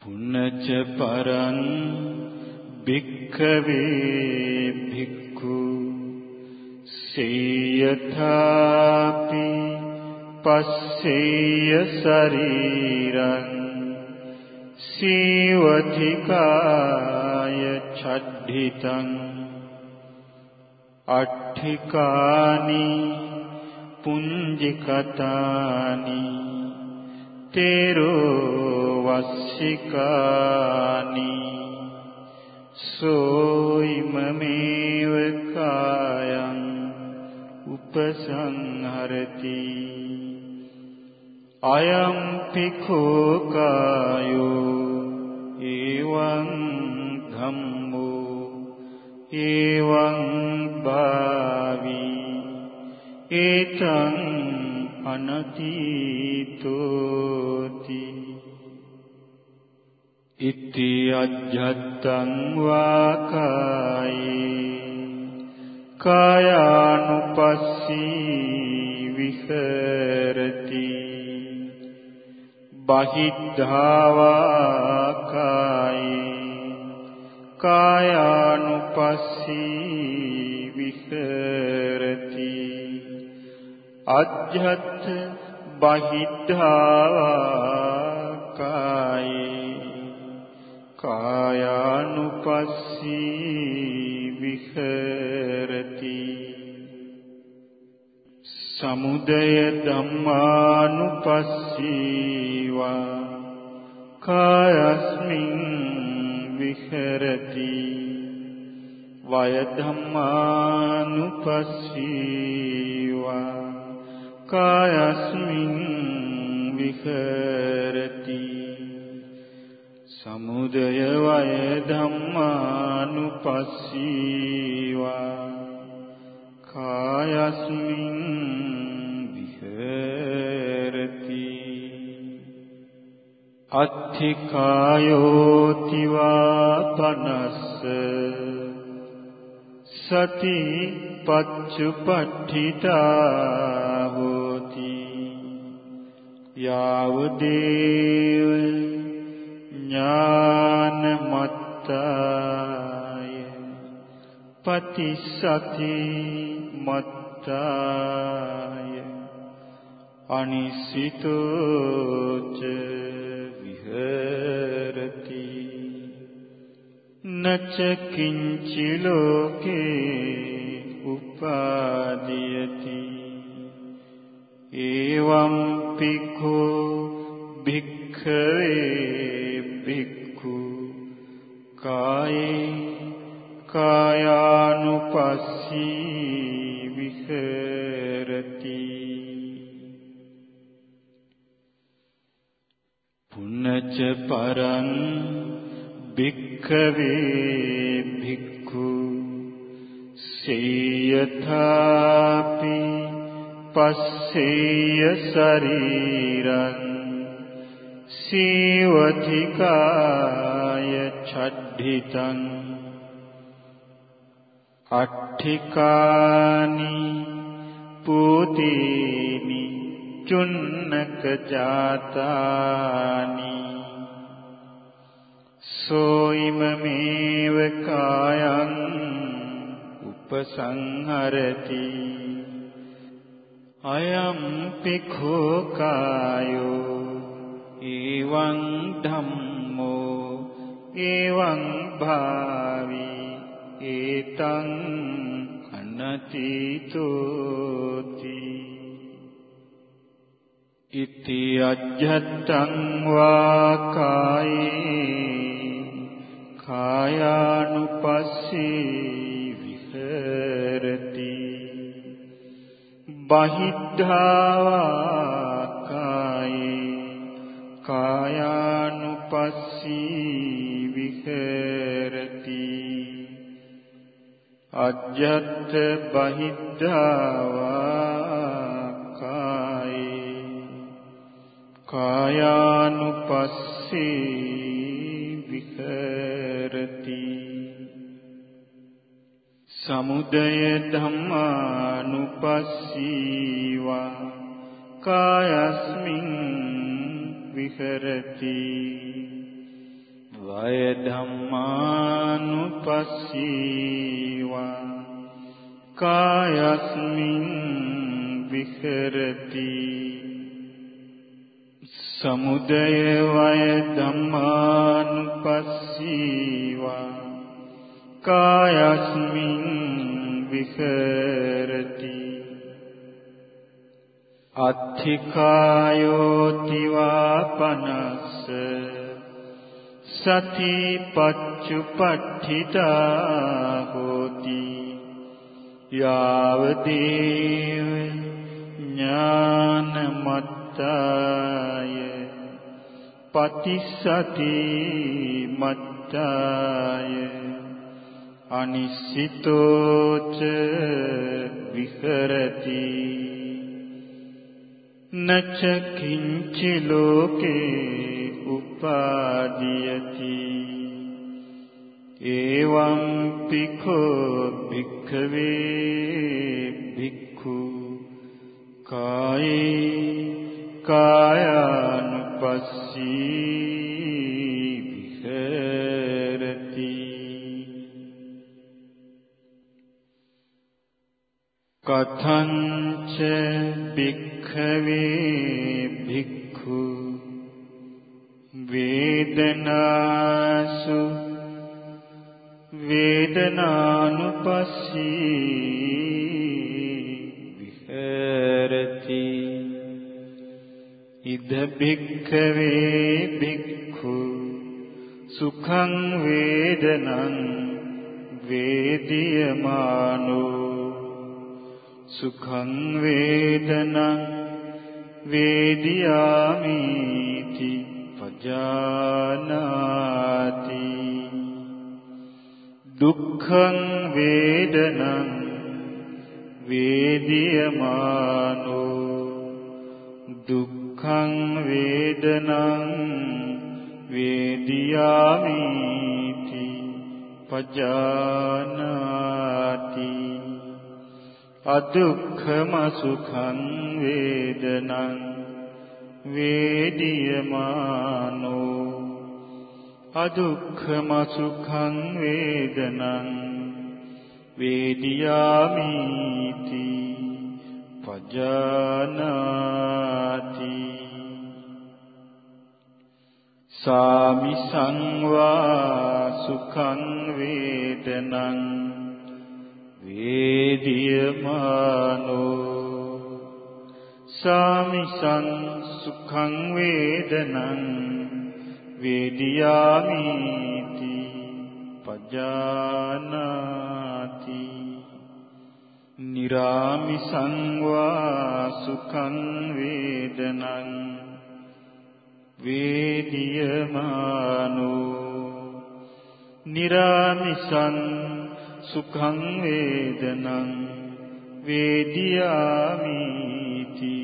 පුනච්ච පරං භික්ඛවේ භික්ඛු සේයථාපි පස්සේය ශරීරං සීවතිකාය චද්ධිතං අට්ඨිකානි පුඤ්ජිකතානි තේරෝ වස්සිකානි සෝයිමමේව කායං උපසංහරති අයං පිඛෝ කායෝ එවං ධම්මෝ එවං භාවි ඒතං අනතීතෝති ඉති අජ්ජත්තං වාකායේ කායානුපස්සී විහෙරති බහිද්ධාවා කායේ කායානුපස්සී විහෙරති අජ්ජත් බහිද්ධාවා කායේ කායානුපස්සී විහෙරති සමුදය ධම්මානුපස්සීවා කායස්මින් විහෙරති වය ධම්මානුපස්සීවා කායස්මින් විහෙරති සමුදය වය ධම්මානුපස්සීවා කායස්මින් විහෙරති අත්ථිකායෝතිවා පනස්ස සති පච්චුපට්ඨිතා හෝති යාවදේව ඥානමත්තාය පතිසති මත්තාය අනිසිතෝච විහෙරති නච කිංචි ලෝකේ උපාදීයති එවං පිඛෝ භික්ඛවේ භික්ඛු කායේ කායානුපස්සී විහෙරති පුනච්ච පරං භික්ඛවේ භික්ඛු සේයථාපි පස්සේය ශරීරං සීවතිකාය චද්ධිතං අට්ඨිකානි පූතේනි චුන්නක ජාතානි සෝයිමමේව කායං උපසංහරති අයං පිඛෝ කායෝ එවං ධම්මෝ එවං භාවි ඒතං අනතීතෝති ඉති අජ්ජත්තං වාකායේ කායානුපස්සී විහෙරති බහිද්ධාවා කායේ කායානුපස්සී විහෙරති අජ්ජත් බහිද්ධාවා කායේ කායානුපස්සී විහෙරති සමුදය ධම්මානුපස්සීවා කායස්මින් විහෙරති වය ධම්මානුපස්සීවා කායස්මින් විහෙරති සමුදය වය ධම්මානුපස්සීවා කායස්මින් විහෙරති අත්ථිකායෝතිවා පනස්ස සති පච්චුපට්ඨිතා හෝති යාවදේව ඥානමත්තාය පතිස්සති මත්තාය අනිස්සිතෝච විහෙරති නච කිංචි ලෝකේ උපාදීයති එවං පිඛෝ භික්ඛවේ භික්ඛු කායේ කායානුපස්සී විහෙරති කතංච භික්ඛවේ භික්ඛු වේදනාසු වේදනානුපස්සී විහෙරති ඉද භික්ඛවේ භික්ඛු සුඛං වේදනං වේදියමානෝ සුඛං වේදනං වේදියාමිති පජානාති දුක්ඛං වේදනං වේදියමානෝ දුක්ඛං වේදනං වේදියාමිති පජානාති අදුක්ඛම සුඛං වේදනං වේදියමානෝ අදුක්ඛම සුඛං වේදනං වේදියාමිති පජානාති සාමි සංවා සුඛං වේදනං වේදියමානෝ සාමිසං සුඛං වේදනං වේදියාමිති පජානාති නිරාමිසං වා සුඛං වේදනං වේදියමානෝ නිරාමිසං සුඛං වේදනං වේදියාමිති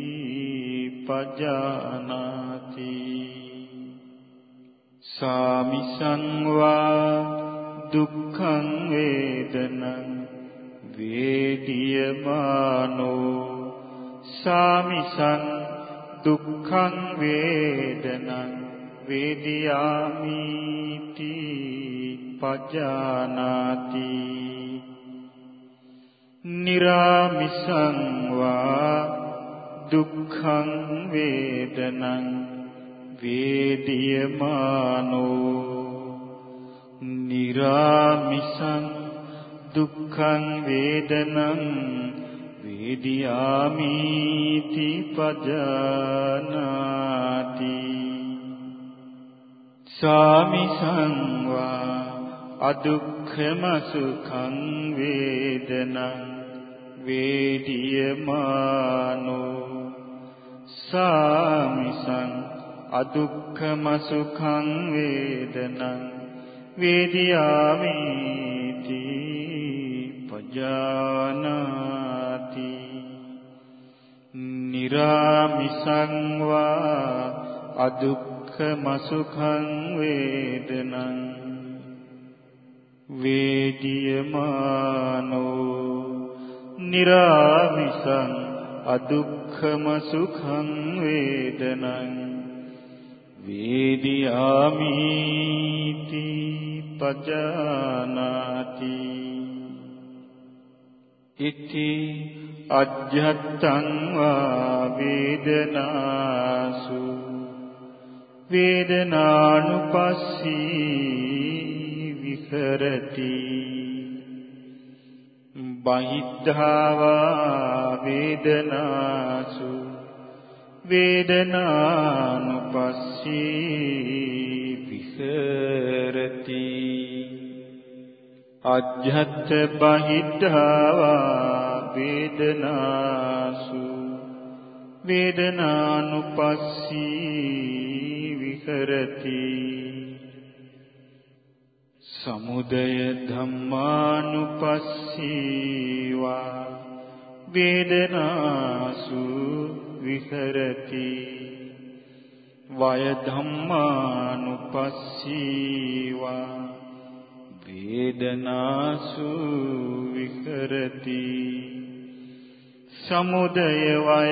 පජානාති සාමිසං වා දුක්ඛං වේදනං වේදියමානෝ සාමිසං දුක්ඛං වේදනං වේදියාමිති පජානාති නිරාමිසං වා දුක්ඛං වේදනං වේදියමානෝ නිරාමිසං දුක්ඛං වේදනං වේදියාමිති පජානාති සාමිසං වා අදුක්ඛම සුඛං වේදනං වේදියමානෝ සාමිසං අදුක්ඛම සුඛං වේදනං වේදියාමිති පජානාති නිරාමිසං වා අදුක්ඛම සුඛං වේදනං වේදියමානෝ නිරාමිසං අදුක්ඛම සුඛං වේදනං වේදියාමි පජානාති ඉති අජ්ජත්තං වා වේදනාසු වේදනානුපස්සී විහෙරති බහිද්ධා වේදනාසු වේදනානුපස්සී විහෙරති අජ්ජත් බහිද්ධා වේදනාසු වේදනානුපස්සී විහෙරති සමුදය ධම්මානුපස්සීවා වේදනාසු විහෙරති වය ධම්මානුපස්සීවා වේදනාසු විහෙරති සමුදය වය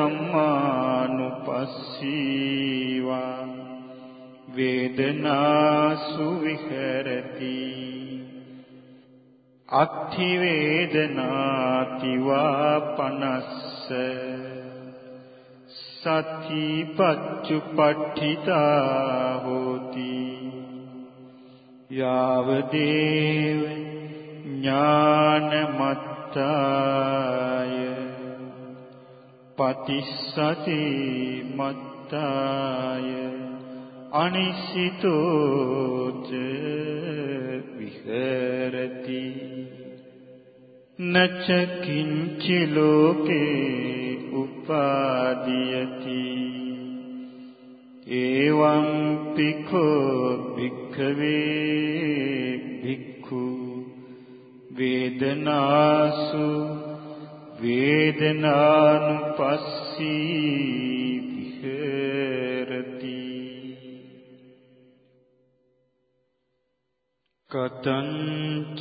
ධම්මානුපස්සීවා වේදනාසු විහෙරති අත්ථි වේදනාති වා පනස්ස සති පච්චුපට්ඨිතා හෝති යාව දේව ඥානමත්තාය පතිස්සති මත්තාය අනිසිතෝච විහෙරති නච කිංචි ලෝකේ උපාදීයති එවං පිඛෝ භික්ඛවේ භික්ඛු වේදනාසු වේදනානුපස්සී විහෙරති කතංච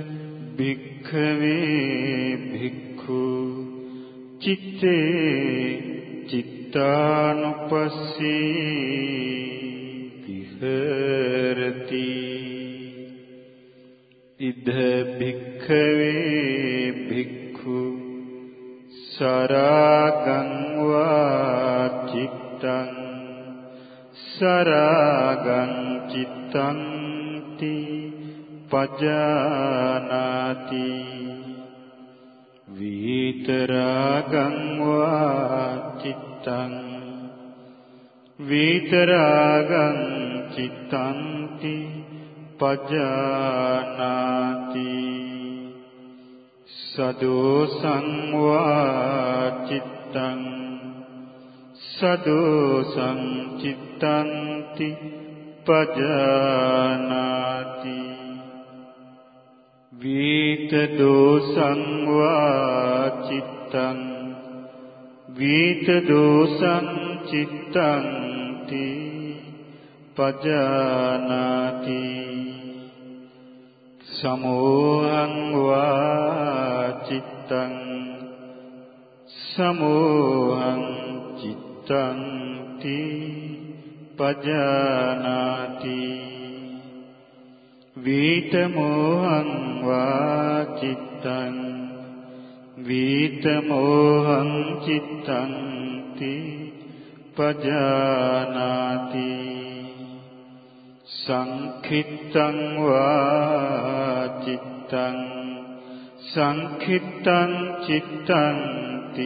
භික්ඛවේ භික්ඛු චිත්තේ චිත්තානුපස්සී විහෙරති ඉද භික්ඛවේ භික්ඛු සරාගං වා චිත්තං සරාගං චිත්තං ති පජානාති විතරාගං වා චිත්තං විතරාගං චිත්තං ති පජානාති සදෝසං වා චිත්තං සදෝසං චිත්තං ති පජානාති වීත දෝසං වා චිත්තං වීත දෝසං චිත්තං ති පජානාති සමෝහං වා චිත්තං සමෝහං චිත්තං ති පජානාති වීතමෝහං වා චිත්තං වීතමෝහං චිත්තං ති පජානාති සංඛිත්තං වා චිත්තං සංඛිත්තං චිත්තං ති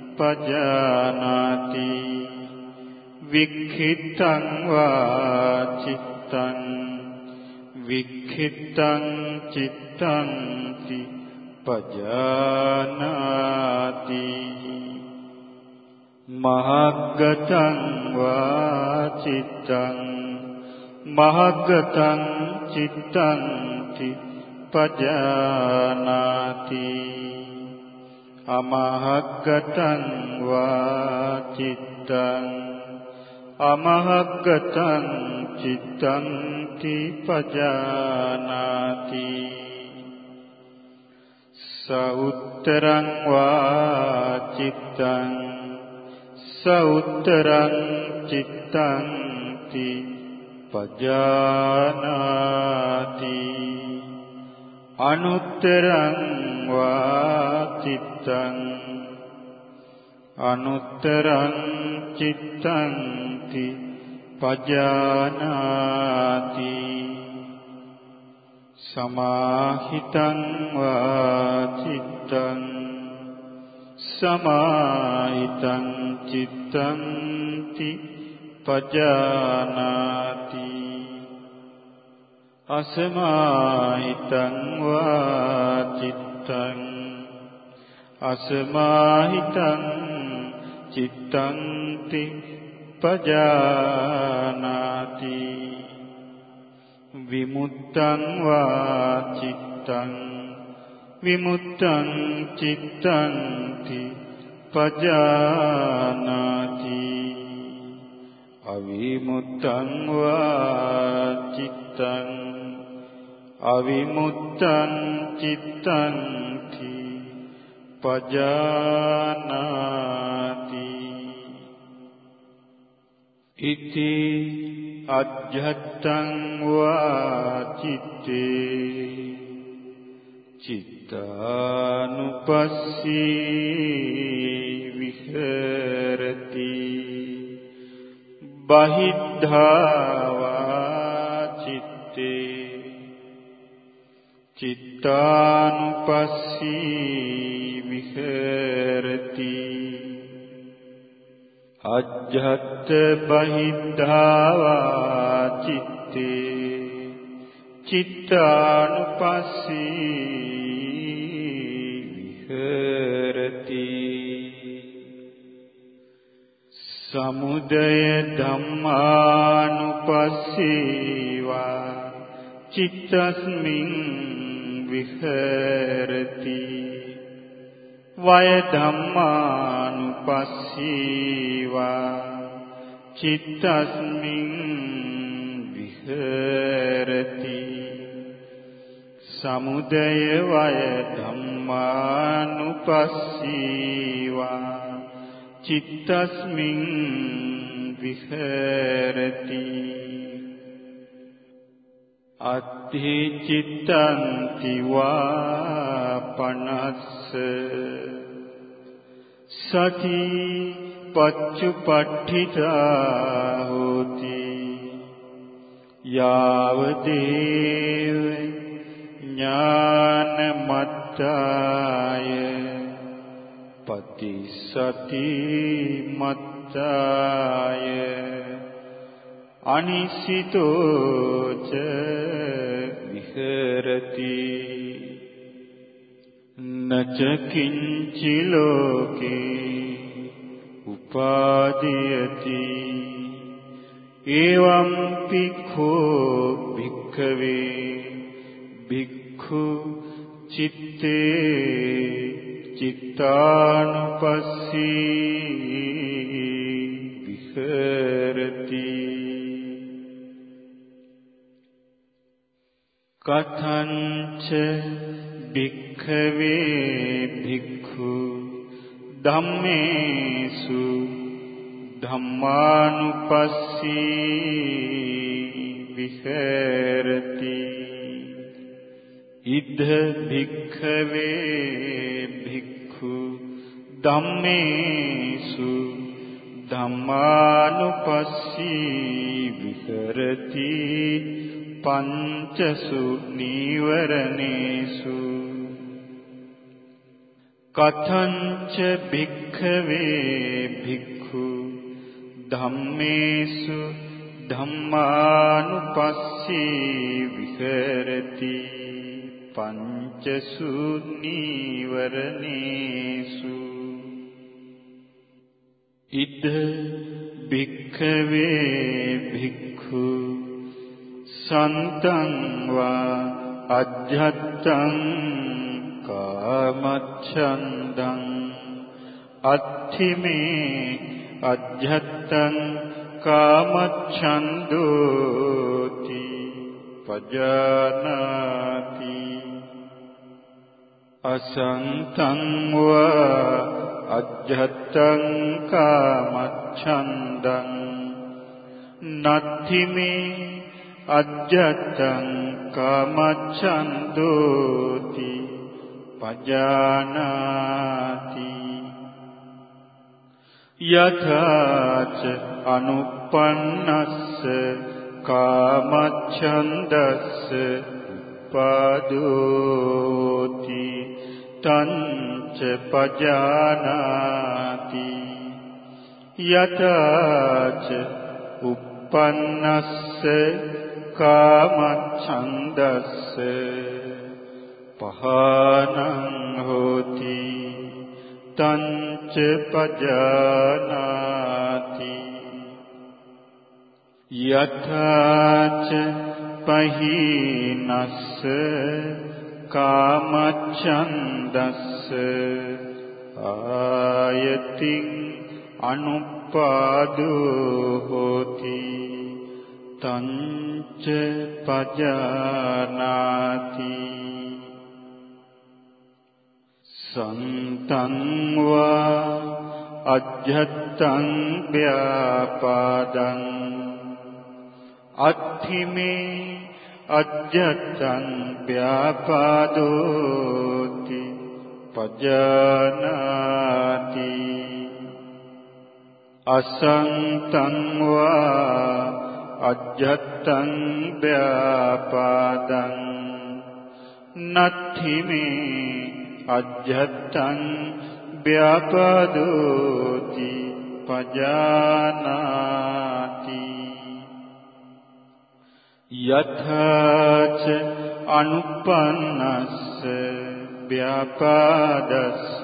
පජානාති වික්ඛිත්තං වා චිත්තං වික්ඛිත්තං චිත්තං ති පජානාති මහග්ගතං වා චිත්තං මහග්ගතං චිත්තං ති පජානාති අමහග්ගතං වා චිත්තං අමහග්ගතං චිත්තං ති පජානාති සඋත්තරං වා චිත්තං සඋත්තරං චිත්තං ති පජානාති අනුත්තරං වා චිත්තං අනුත්තරං චිත්තං ති පජානාති සමාහිතං වා චිත්තං සමාහිතං චිත්තං ති පජානාති අසමාහිතං වා චිත්තං අසමාහිතං චිත්තං ති පජානාති විමුත්තං වා චිත්තං විමුත්තං චිත්තං ති පජානාති අවිමුත්තං වා චිත්තං අවිමුත්තං චිත්තං ති පජානාති ඉති අජ්ජත්තං වා චිත්තේ චිත්තානුපස්සී විහෙරති බහිද්ධා වා චිත්තේ චිත්තානුපස්සී විහෙරති අජ්ජත් බහිද්ධා වා චිත්තේ චිත්තානුපස්සී විහෙරති සමුදය ධම්මානුපස්සීවා චිත්තස්මින් විහෙරති වය ධම්මානුපස්සීවා චිත්තස්මින් විහෙරති සමුදය වය ධම්මානුපස්සීවා චිත්තස්මින් විහෙරති අත්ථි චිත්තන්ති වා පනස්ස සති පච්චුපට්ඨිතා හෝති යාවදේව ඥානමත්තාය පතිසති මත්තාය අනිසිතෝච විහෙරති නච කිංචි ලෝකේ උපාදීයති එවං පික්ඛෝ භික්ඛවේ භික්ඛු චිත්තේ චිත්තානුපස්සී විහෙරති කතංච භික්ඛවේ භික්ඛු ධම්මේසු ධම්මානුපස්සී විහෙරති ඉද්ධ භික්ඛවේ භික්ඛු ධම්මේසු ධම්මානුපස්සී විහෙරති පංචසු නීවරණේසු කතංච භික්ඛවේ භික්ඛු ධම්මේසු ධම්මානුපස්සී විහෙරති පංචසු නීවරණේසු ඉද භික්ඛවේ භික්ඛු සන්තං වා අජ්ජත්තං කාමච්ඡන්දං අත්ථිමේ අජ්ජත්තං කාමච්ඡන්දෝති පජානාති අසන්තං වා අජ්ජත්තං කාමච්ඡන්දං නත්ථිමේ අජ්ජත්තං කාමච්ඡන්தோති පජානාති යථාච අනුප්පන්නස්ස කාමච්ඡන්දස්ස උපාදෝති තංච පජානාති යථාච uppannස්ස කාමච්ඡන්දස්ස පහනං හෝති තංච පජානාති යථාච පහීනස්ස කාමච්ඡන්දස්ස ආයතින් අනුපාදෝ හෝති තංච පජානාති සන්තං වා අජ්ජත්තං ව්‍යාපාදං අත්ථිමේ අජ්ජත්තං ව්‍යාපාදෝති පජානාති අසංතං වා අජ්ජත්තං ව්‍යාපාදං නත්ථිමේ අජ්ජත්තං ව්‍යාපාදෝති පජානාති යථාච අනුපන්නස්ස ව්‍යාපාදස්ස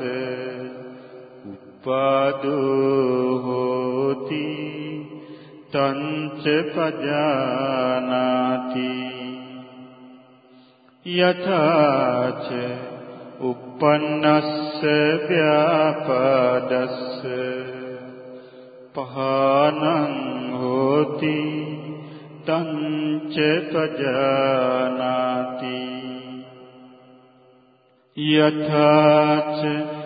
උපාදෝ හෝති තංච පජානාති යථාච uppannස්ස ව්‍යාපාදස්ස පහනං හෝති තංච පජානාති යථාච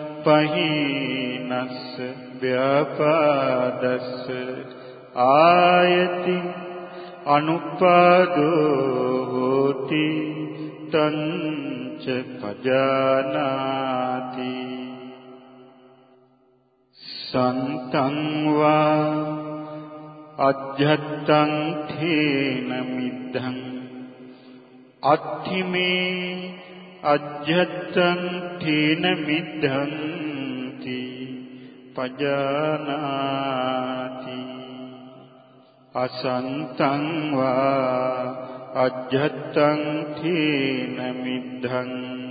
පහීනස්ස ව්‍යාපාදස්ස ආයති අනුපාදෝ හෝති තංච පජානාති සන්තං වා අජ්ජත්තං තේන මිද්ධං අත්ථිමේ අජ්ජත්තං තේන මිද්ධං ති පජානාති අසන්තං වා අජ්ජත්තං තේන මිද්ධං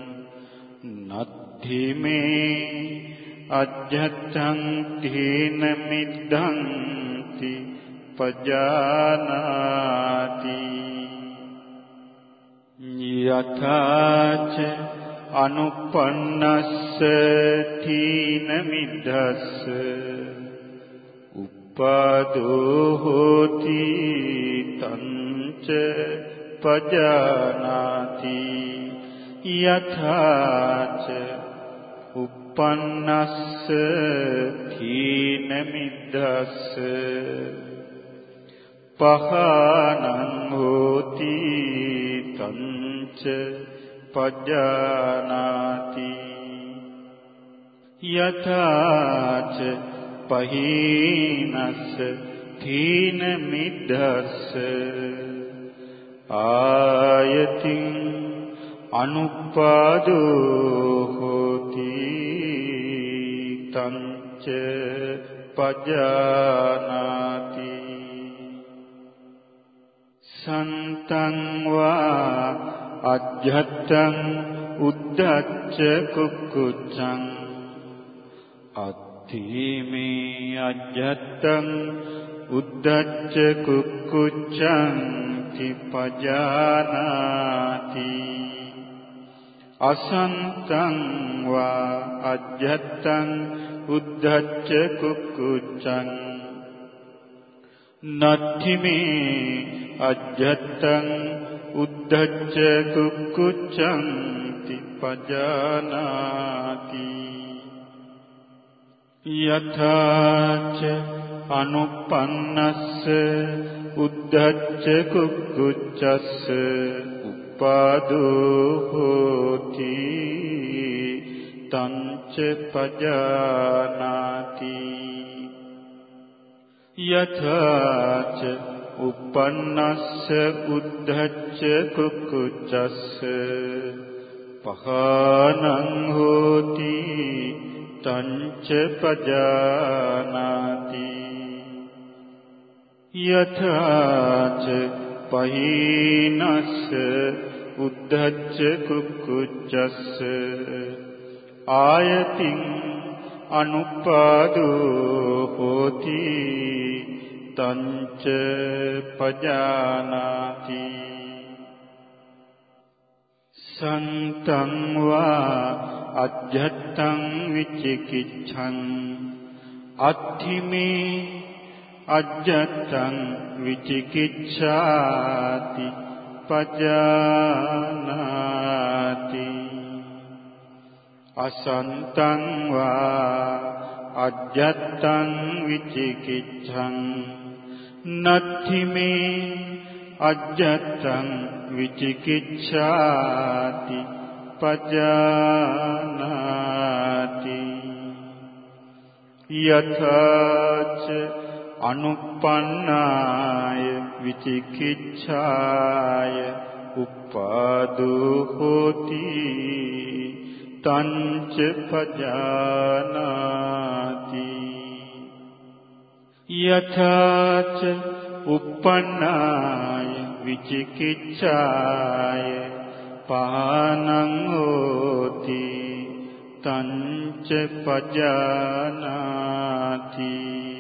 නත්ථිමේ අජ්ජත්තං තේන මිද්ධං ති පජානාති යථාච අනුපන්නස්ස තීන මිද්ධස්ස උපාදෝ හෝති තංච පජානාති යථාච uppannස්ස තීන මිද්ධස්ස පහනං හෝති තංච පජානාති යථාච පහීනස්ස තීන මිද්ධස්ස ආයතින් අනුපාදෝ හෝති තංච පජානාති සන්තං වා අජ්ජත්තං උද්ධච්ච කුක්කුච්ඡං අත්ථිමේ අජ්ජත්තං උද්ධච්ච කුක්කුච්ඡං ති පජානාති අසන්තං වා අජ්ජත්තං උද්ධච්ච කුක්කුච්ඡං නත්ථිමේ අජ්ජත්තං උද්ධච්ච කුක්කුච්ඡං ති පජානාති යථාච අනුපන්නස්ස උද්ධච්ච කුක්කුච්චස්ස උපාදෝ හෝති තංච පජානාති යථාච uppannassa uddhacca kukuccassa pahanan hoti tanca pajanati yathaca pahinassa uddhacca kukuccassa ayatin anuppado hoti tanca pajanati santam va ajjhattam vicikiccham atthime ajjhattam vicikicchati pajanati asantam va ajjhattam vicikiccham natthime ajjhattam vicikicchati pajanati yathaca anuppannaya vicikicchaya uppado hoti tanca pajanati yathaca uppannaya vicikicchaya pahanan hoti tanca pajanati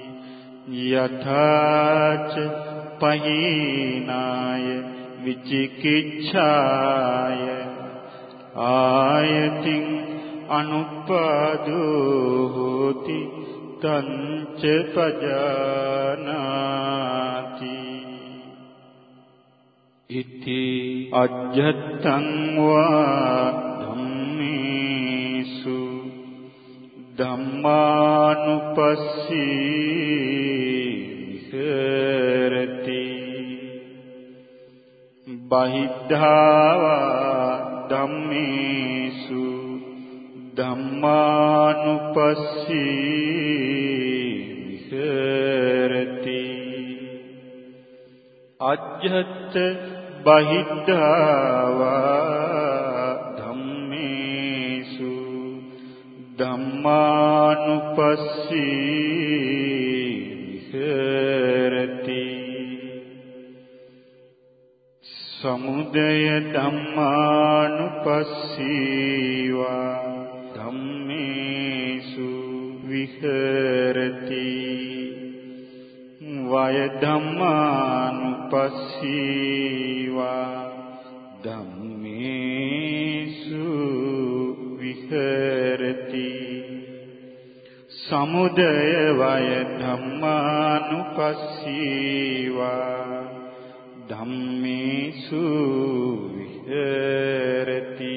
yathaca pahinaya vicikicchaya ayatin anuppado hoti tanca pajanati iti ajjhattam va dhammesu dhammanupassii viharati bahiddhava dhammesu dhammanupassii viharati ajjhatta bahiddhava dhammesu dhammanupassii viharati samudaya dhammanupassīva dhammesu viharati vaya dhammanupassīva dhammesu viharati samudaya vaya dhammanupassīva dhammesu viharati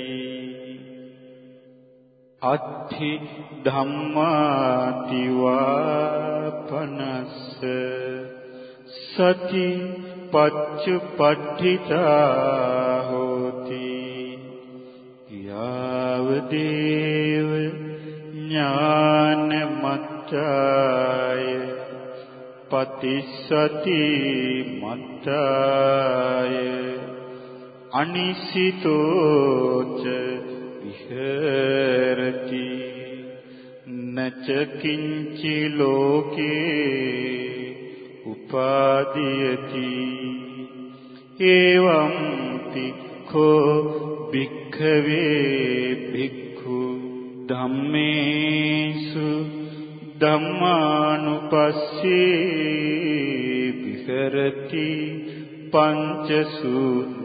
atti dhammati vapanassa sati paccupaṭṭhita hoti yavadeva ඥානමත්තාය පතිස්සති මත්තාය අනිසිතෝච විහෙරති නච කිංචි ලෝකේ උපාදීයති එවං පික්ඛෝ භික්ඛවේ භික්ඛු ධම්මේසු ධම්මානුපස්සී විහෙරති පංචසු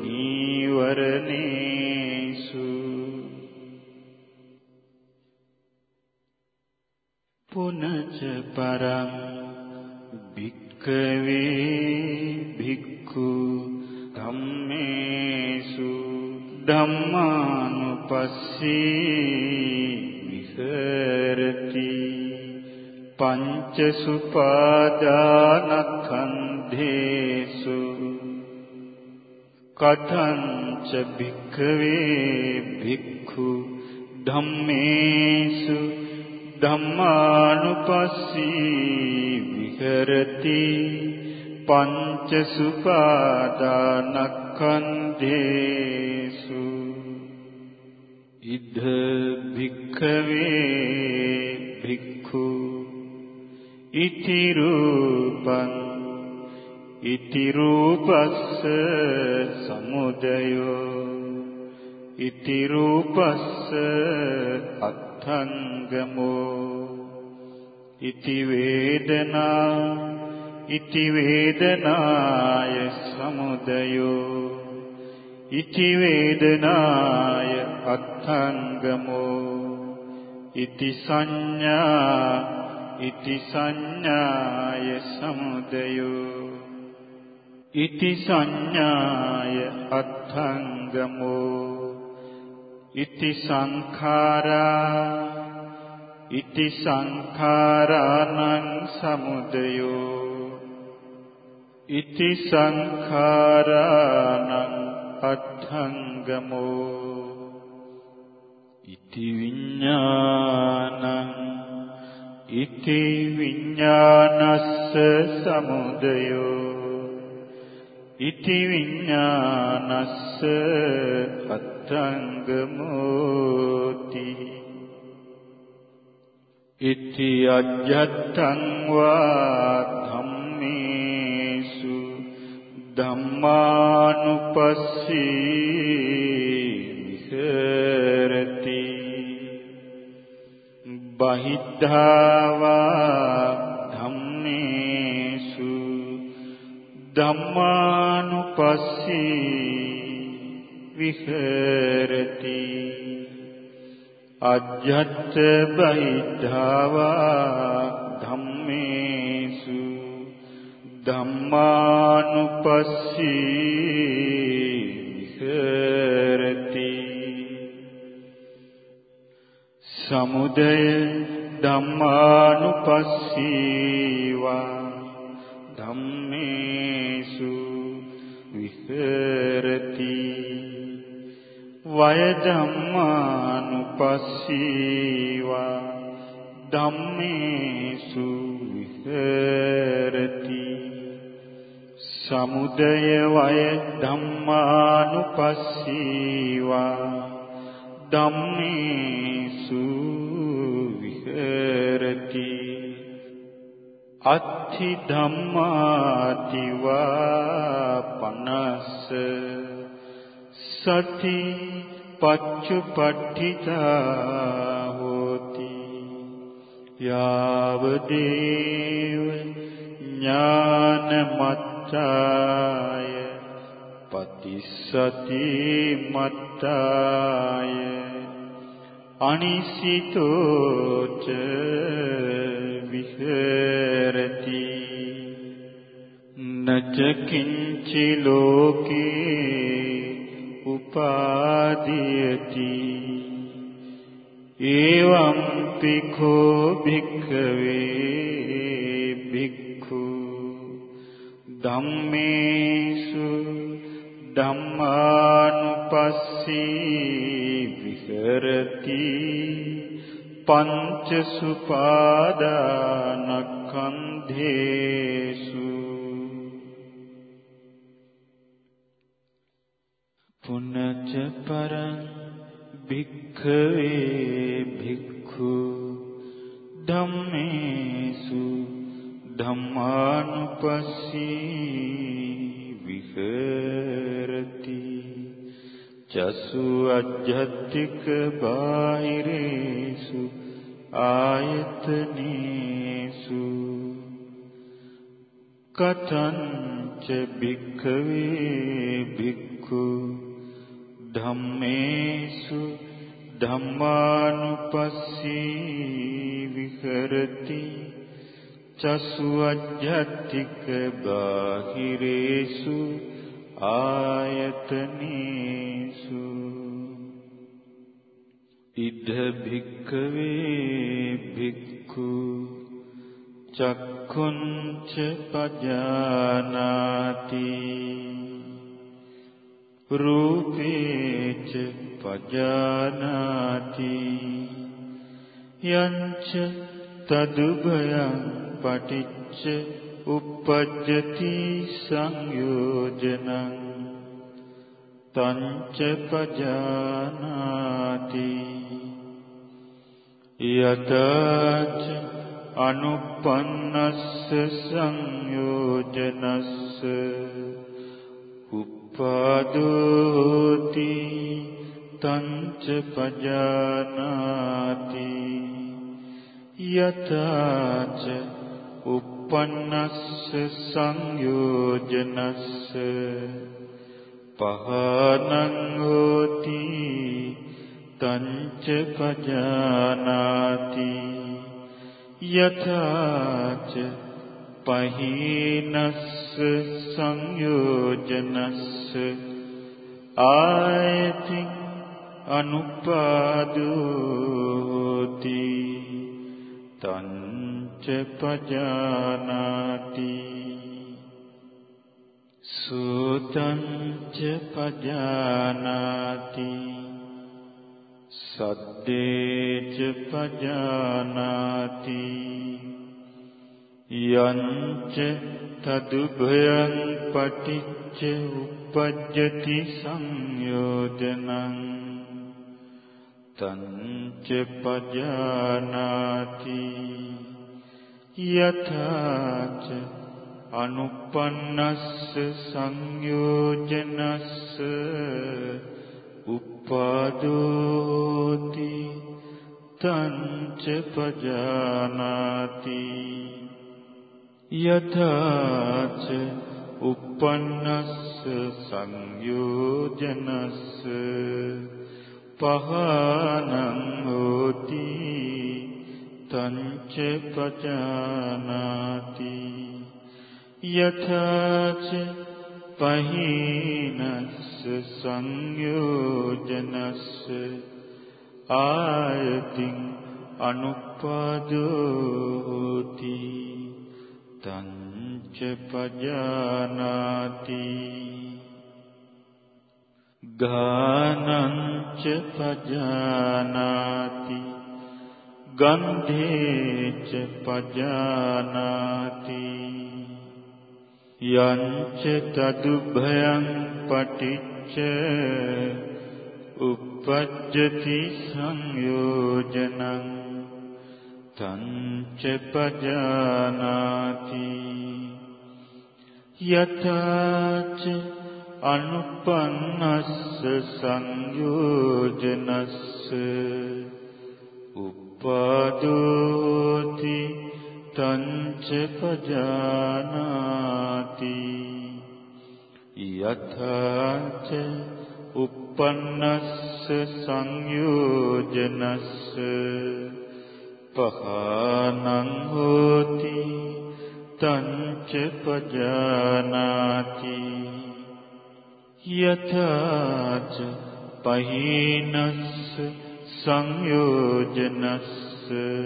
නීවරණේසු පුනච පරං භික්ඛවේ භික්ඛු ධම්මේසු ධම්මානුපස්සී විහෙරති පංච සුපාදානස්කන්ධේසු කතංච භික්ඛවේ භික්ඛු ධම්මේසු ධම්මානුපස්සී විහෙරති පංච සුපාදානක්ඛන්ධේසු ඉද භික්ඛවේ භික්ඛු ඉති රූපං ඉති රූපස්ස සමුදයෝ ඉති රූපස්ස අත්ථංගමෝ ඉති වේදනා ඉති වේදනාය සමුදයෝ ඉති වේදනාය අත්ථංගමෝ ඉති සංඥා ඉති සංඥාය සමුදයෝ ඉති සංඥාය අත්ථංගමෝ ඉති සංඛාරා ඉති සංඛාරාණං සමුදයෝ ඉති සංඛාරාණං අත්ථංගමෝ ඉති විඤ්ඤාණං ඉති විඤ්ඤානස්ස සමුදයෝ ඉති විඤ්ඤානස්ස අත්ථංගමෝති ඉති අජ්ජත්තං වා ධම්මේසු ධම්මානුපස්සී විහෙරති බහිද්ධා ධම්මේසු ධම්මානුපස්සී විහෙරති අජ්ජත් බහිද්ධා ධම්මේසු ධම්මානුපස්සී විහෙරති සමුදය ධම්මානුපස්සීවා ධම්මේසු විහෙරති වය ධම්මානුපස්සීවා ධම්මේසු විහෙරති සමුදය වය ධම්මානුපස්සීවා ධම්මේසු විහෙරති අත්ථි ධම්මාතිවා පනස්ස සති පච්චුපට්ඨිතා හෝති යාව දේව ඥානමත්තාය පතිස්සති මත්තාය අනිසිතෝච විහෙරති නච කිංචි ලෝකේ උපාදීයති එවං පිඛෝ භික්ඛවේ භික්ඛු ධම්මේසු ධම්මානුපස්සී විහෙරති පංච සුපාදානක්ඛන්ධේසු පුනච්ච පරං භික්ඛවේ භික්ඛු ධම්මේසු ධම්මානුපස්සී විහෙරති චසු අජ්ජත්තික බාහිරේසු ආයතනේසු කතංච භික්ඛවේ භික්ඛු ධම්මේසු ධම්මානුපස්සී විහෙරති චසු අජ්ජත්තික බාහිරේසු ආයතනේසු ඉද භික්ඛවේ භික්ඛු චක්ඛුංච පජානාති රූපේච පජානාති යංච තදුභයං පටිච්ච uppajjati සංයෝජනං තංච පජානාති යතච අනුප්පන්නස්ස සංයෝජනස්ස උපාදෝති තංච පජානාති යතච uppannස්ස සංයෝජනස්ස පහනං හෝති තංච පජානාති යතච පහීනස්ස සංයෝජනස්ස ආයති අනුපාදෝති තංච පජානාති සෝතංච පජානාති සද්දේච පජානාති යංච තදුභයං පටිච්ච uppajjati සංයෝජනං තංච පජානාති යතච අනුප්පන්නස්ස සංයෝජනස්ස උපාදෝති තංච පජානාති යතච uppannස්ස සංයෝජනස්ස පහනං හෝති තංච පජානාති යතච පහීනස්ස සංයෝජනස්ස ආයතින් අනුපාදෝති තංච පජානාති ගානංච පජානාති ගන්ධේච පජානාති යංච තදුභයං පටිච්ච uppajjati සංයෝජනං තංච පජානාති යතච අනුපන්නස්ස සංයෝජනස්ස උපාදෝති තංච පජානාති යතච uppannස්ස සංයෝජනස්ස පහනං හෝති තංච පජානාති යතච පහීනස්ස සංයෝජනස්ස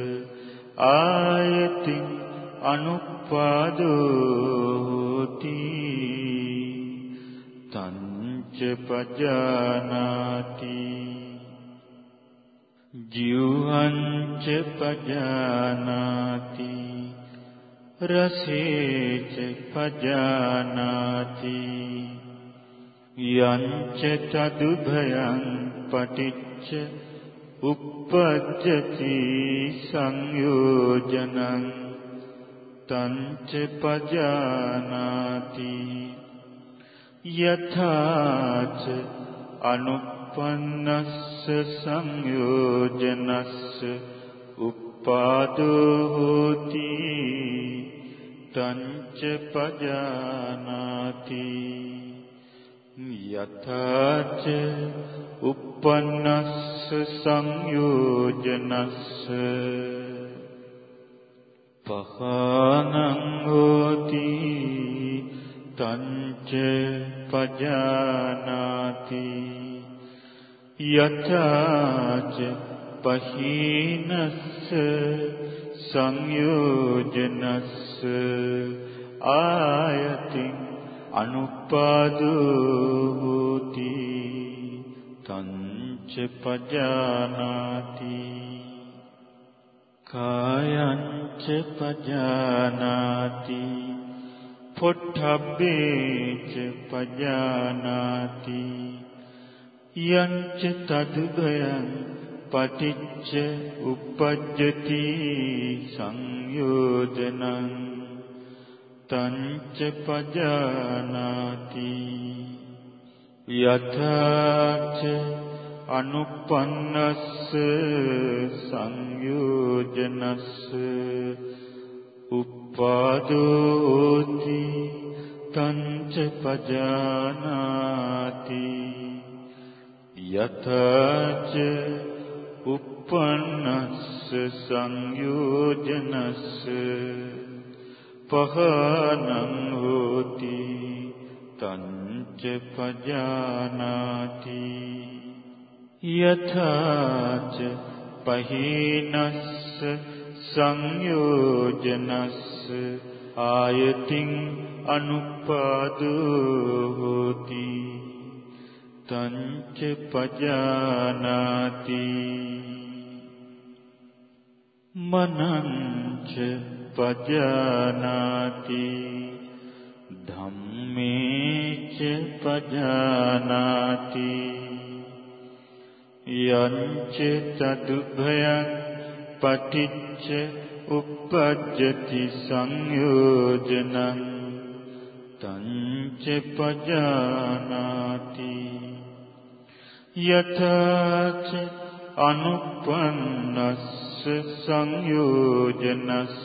ආයති අනුපාදෝති තංච පජානාති ජීවංච පජානාති රසේච පජානාති යංච තදුභයං පටිච්ච uppajjati සංයෝජනං තංච පජානාති යතච අනුප්පන්නස්ස සංයෝජනස්ස උපාදෝති තංච පජානාති යතච uppannස්ස සංයෝජනස්ස පහනං හෝති තංච පජානාති යතච පහීනස්ස සංයෝජනස්ස ආයතින් අනුපාදෝති පජානාති කායං ච පජානාති පොට්ඨබ්බේ ච පජානාති යං ච තදුභයං පටිච්ච උප්පජ්ජති සංයෝජනං තං ච පජානාති යථාච අනුප්පන්නස්ස සංයෝජනස්ස උප්පාදෝති තං ච පජානාති යථාච uppannස්ස සංයෝජනස්ස පහනං හෝති තං ච පජානාති යථාච පහීනස්ස සංයෝජනස්ස ආයතින් අනුපාදෝ හෝති තං ච පජානාති මනං ච පජානාති ධම්මේ ච පජානාති යං ච තදුභයං පටිච්ච උප්පජ්ජති සංයෝජනං තං ච පජානාති යථාච අනුප්පන්නස්ස සංයෝජනස්ස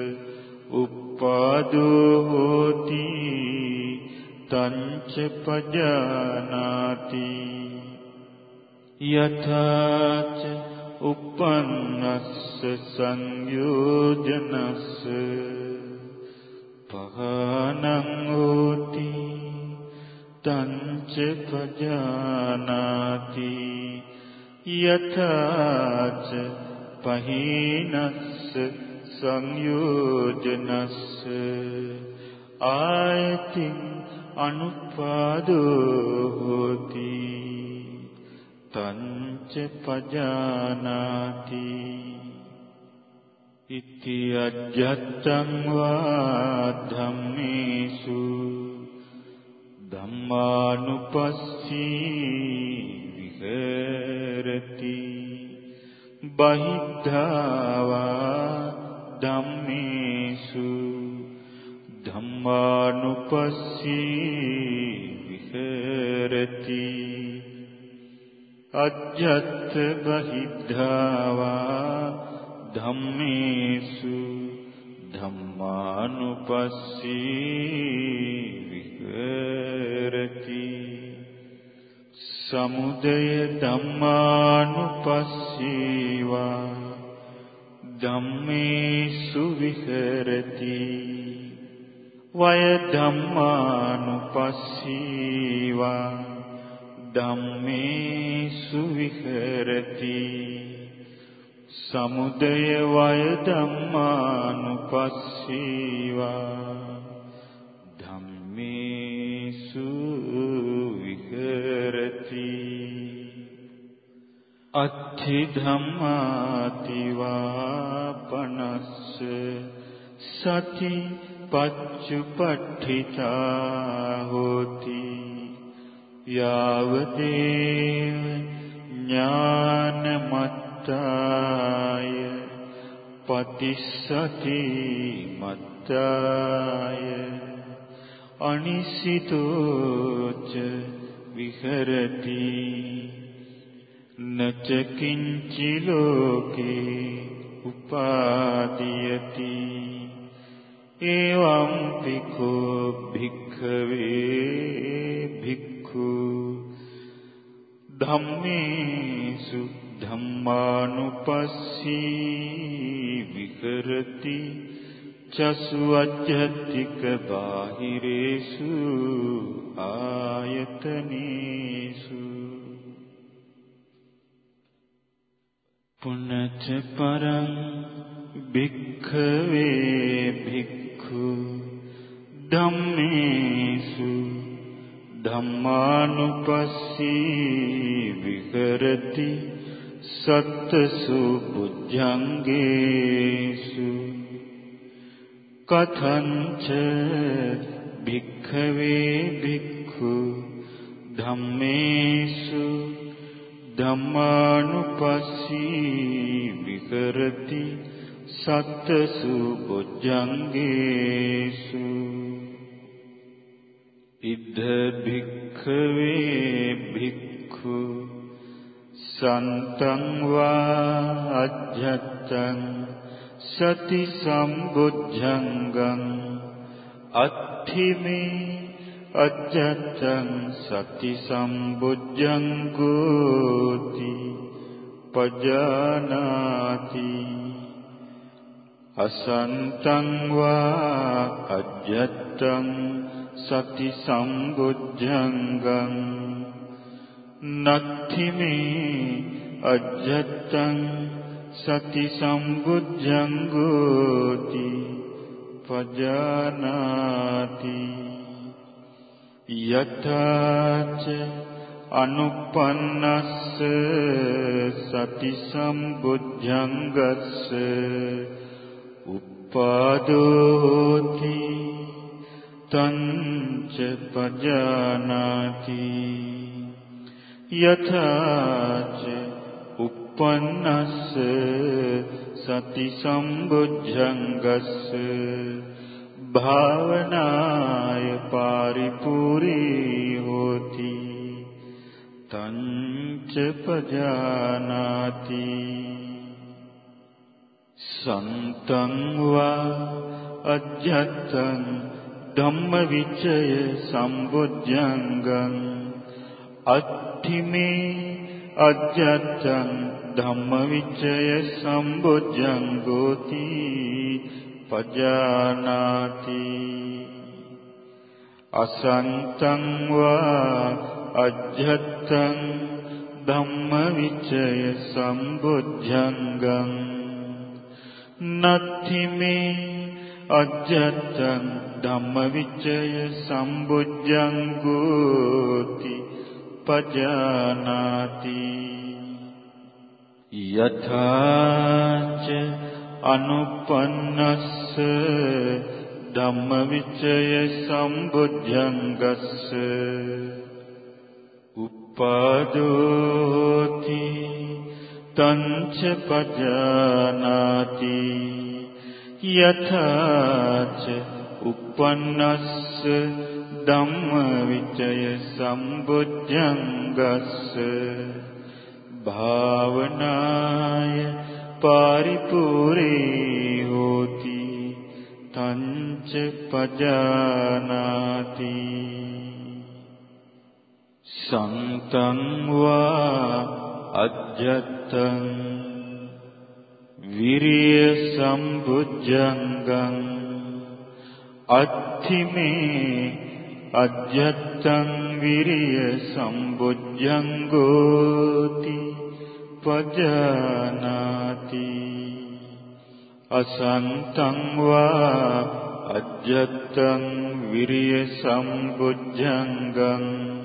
උප්පාදෝ හෝති තං ච පජානාති යථාච uppannස්ස සංයෝජනස්ස පහනං හෝති තං ච පජානාති යථාච පහීනස්ස සංයෝජනස්ස ආයතින් අනුපාදෝ හෝති තං ච පජානාති ඉති අජ්ජත්තං වා ධම්මේසු ධම්මානුපස්සී විහෙරති බහිද්ධාවා ධම්මේසු ධම්මානුපස්සී විහෙරති අජ්ජත් බහිද්ධාවා ධම්මේසු ධම්මානුපස්සී විහෙරති සමුදය ධම්මානුපස්සීවා ධම්මේසු විහෙරති වය ධම්මානුපස්සීවා ධම්මේසු විහෙරති සමුදය වය ධම්මානුපස්සීවා ධම්මේසු විහෙරති අත්ථි ධම්මාතිවා පනස්ස සති පච්චුපට්ඨිතා හෝති යාවදේව ඥානමත්තාය පතිස්සති මත්තාය අනිසිතෝච විහෙරති නච කිංචි ලෝකේ උපාදීයති එවං පිකෝ භික්ඛවේ භික්ඛු ධම්මේසු ධම්මානුපස්සී විහෙරති චසු අජ්ජත්තික බාහිරේසු ආයතනේසු පුනච්ච පරං භික්ඛවේ භික්ඛු ධම්මේසු ධම්මානුපස්සී විහෙරති සත්තසු බුද්ධංගේසු කතංච භික්ඛවේ භික්ඛු ධම්මේසු ධම්මානුපස්සී විහෙරති සත්තසු බුද්ධංගේසු ඉද්ධ භික්ඛවේ භික්ඛු සන්තං වා අජ්ජත්තං සති සම්බුද්ධංගං අත්ථිමේ අජ්ජත්තං සති සම්බුද්ධංගෝති පජානාති අසන්තං වා අජ්ජත්තං සති සම්බුද්ධංගං නත්ථිමේ අජ්ජත්තං සති සම්බුද්ධංගෝති පජානාති යථාච අනුපන්නස්ස සති සම්බුද්ධංගස්ස උපාදෝති තංච පජානාති යථාච uppannස්ස සති සම්බුද්ධංගස්ස භාවනාය පරිපූර්ණී හෝති තංච පජානාති සන්තං වා අජ්ජත්තං ධම්මවිචය සම්බුද්ධංගං අත්ථිමේ අජ්ජත්තං ධම්මවිචය සම්බුද්ධංගෝති පජානාති අසන්තං වා අජ්ජත්තං ධම්මවිචය සම්බුද්ධංගං නත්ථිමේ අජ්ජත්තං ධම්මවිචය සම්බුද්ධංගෝති පජානාති යථාච අනුපන්නස්ස ධම්මවිචය සම්බුද්ධංගස්ස උපාදෝති තංච පජානාති යථාච uppannස්ස ධම්මවිචය සම්බුද්ධංගස්ස භාවනාය පරිපූර්ණී හෝති තංච පජානාති සන්තං වා අජ්ජත්තං විරිය සම්බුද්ධංගං අත්ථිමේ අජ්ජත්තං විරිය සම්බුද්ධංගෝති පජානාති අසන්තං වා අජ්ජත්තං විරිය සම්බුද්ධංගං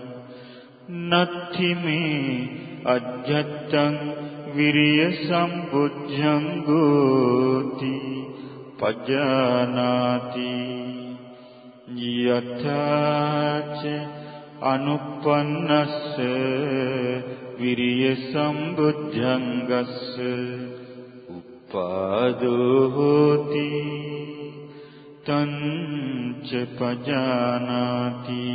නත්ථිමේ අජ්ජත්තං විරිය සම්බුද්ධංගෝති පජානාති යථාච අනුපන්නස්ස විරිය සම්බුද්ධංගස්ස උපාදෝති තංච පජානාති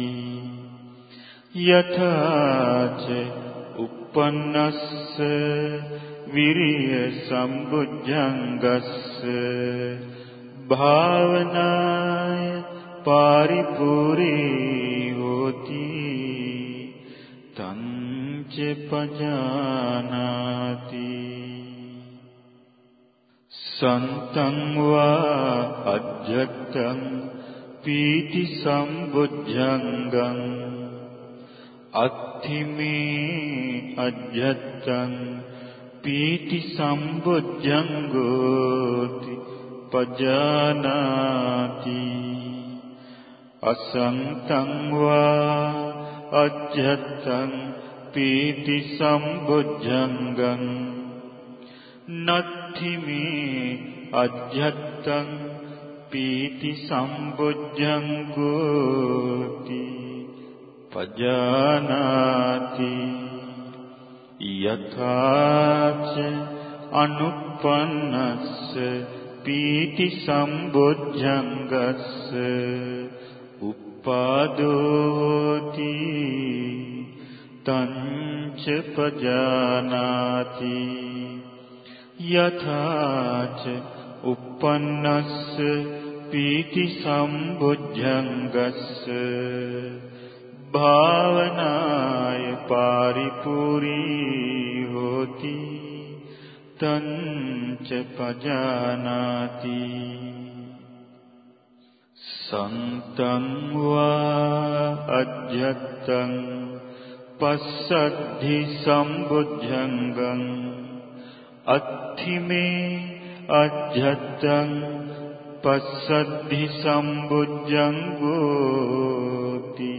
යථාච uppannස්ස විරිය සම්බුද්ධංගස්ස භාවනාය පරිපූර්ණී හෝති තංච පජානාති සන්තං වා අජ්ජත්තං පීති සම්බුද්ධංගං අත්ථිමේ අජ්ජත්තං පීති සම්බුද්ධංගෝති පජානාති අසන්තං වා අජ්ජත්තං පීති සම්බුද්ධංගං නත්ථි මේ අජ්ජත්තං පීති සම්බුද්ධංගෝති පජානාති යථාච අනුප්පන්නස්ස පීති සම්බුද්ධංගස්ස උප්පාදෝති තංච පජානාති යථාච uppannස්ස පීති සම්බුද්ධංගස්ස භාවනාය පාරිපූර්ණී හෝති තංච පජානාති සන්තං වා අජ්ජත්තං පස්සද්ධි සම්බුද්ධංගං අත්ථිමේ අජ්ජත්තං පස්සද්ධි සම්බුද්ධංගෝති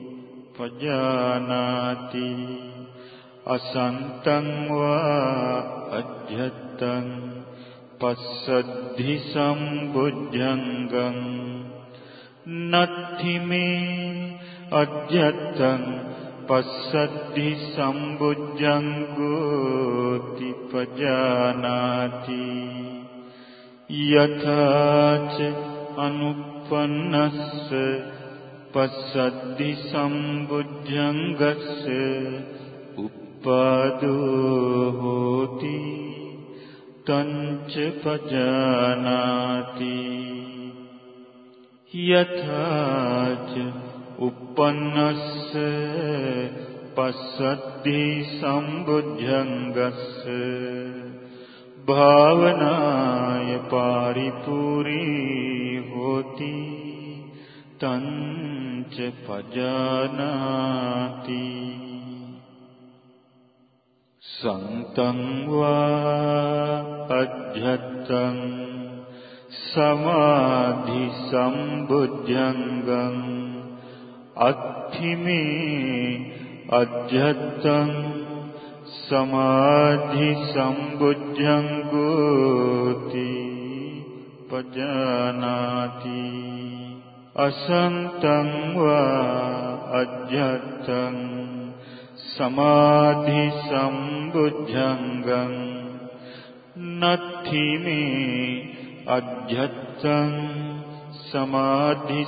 පජානාති අසන්තං වා අජ්ජත්තං පස්සද්ධි සම්බුද්ධංගං නත්ථි මේ අජ්ජත්තං පස්සද්ධි සම්බුද්ධංගෝති පජානාති යථාච අනුප්පන්නස්ස පස්සද්ධි සම්බුද්ධංගස්ස උප්පාදෝ හෝති තංච පජානාති යථාච uppannස්ස පස්සද්ධි සම්බුද්ධංගස්ස භාවනාය පාරිපූර්ණී හෝති තංච පජානාති සන්තං වා අජ්ජත්තං සමාධි සම්බුද්ධංගං අත්ථිමේ අජ්ජත්තං සමාධි සම්බුද්ධංගෝති පජානාති අසන්තං වා අජ්ජත්තං සමාධි සම්බුද්ධංගං නත්ථි මේ අජ්ජත්තං සමාධි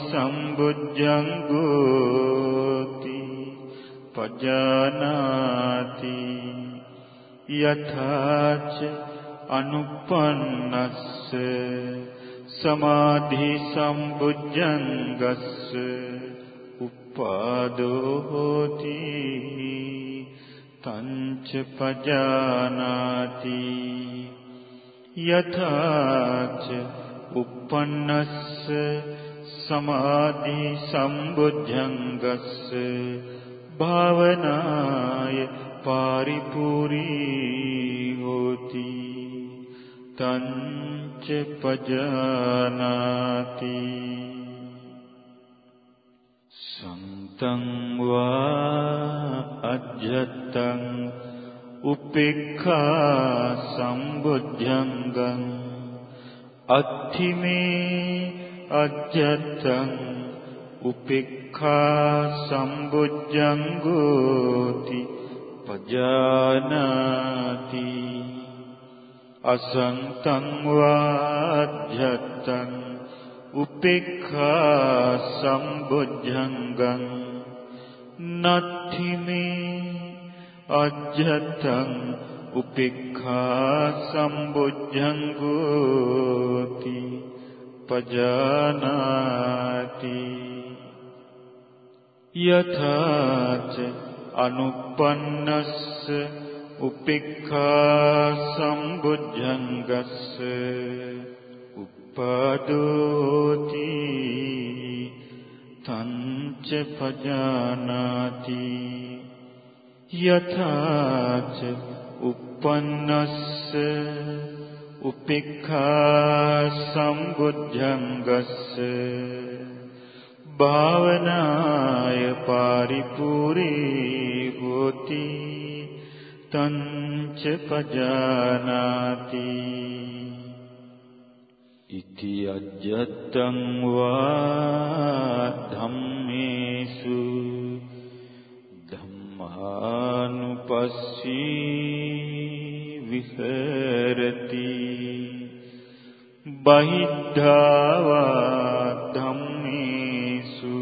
සම්බුද්ධංගෝති පජානාති යථාච අනුප්පන්නස්ස සමාධි සම්බුද්ධංගස්ස උප්පාදෝ හෝති තංච පජානාති යථාච uppannස්ස සමාධි සම්බුද්ධංගස්ස භාවනාය පාරිපූර්ණී හෝති තංච පජානාති සන්තං වා අජ්ජත්තං උපේක්ඛා සම්බුද්ධංගං අත්ථිමේ අජ්ජත්තං උපේක්ඛා සම්බුද්ධංගෝති පජානාති අසන්තං වාජ්ජත්තං උපේක්ඛා සම්බුද්ධංගං නත්ථි මේ අජ්ජත්තං උපේක්ඛා සම්බුද්ධංගෝති පජානාති යථාච අනුප්පන්නස්ස උපේක්ඛා සම්බුද්ධංගස්ස උප්පාදෝති තංච පජානාති යථාච uppannස්ස උපේක්ඛා සම්බුද්ධංගස්ස භාවනාය පරිපූර්ණේ හෝති තංච පජානාති ඉති අජ්ජත්තං වා ධම්මේසු ධම්මානුපස්සී විහෙරති බහිද්ධා ධම්මේසු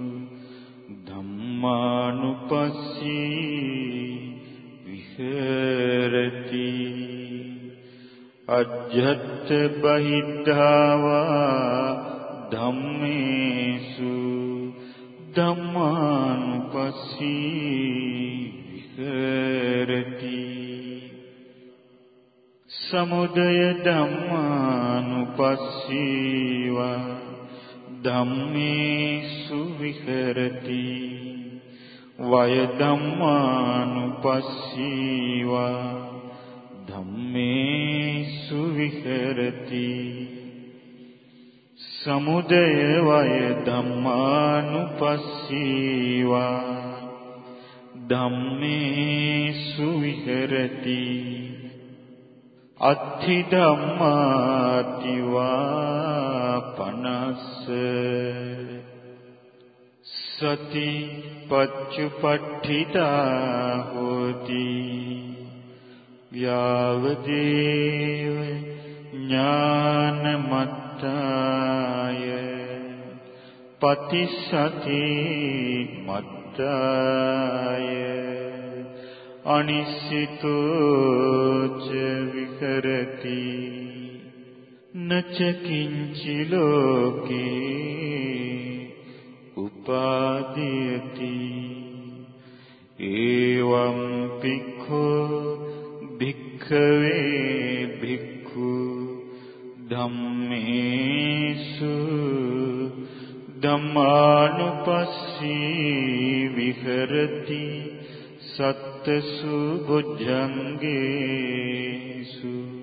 ධම්මානුපස්සී විහෙරති අජ්ජත් බහිද්ධා ධම්මේසු ධම්මානුපස්සී විහෙරති සමුදය ධම්මානුපස්සීවා ධම්මේසු විහෙරති වය ධම්මානුපස්සීවා ධම්මේසු විහෙරති සමුදය වය ධම්මානුපස්සීවා ධම්මේසු විහෙරති අත්ථි ධම්මාතිවා පනස්ස සති පච්චුපට්ඨිතා හෝති ව්‍යාවදේව ඥානමත්තාය පතිසති මත්තාය අනිසිතෝච විහෙරති නච කිංචි ලෝකේ උපාදීයති එවං භික්ඛෝ භික්ඛවේ භික්ඛු ධම්මේසු ධම්මානුපස්සී විහෙරති සත්තසු බුද්ධංගේසු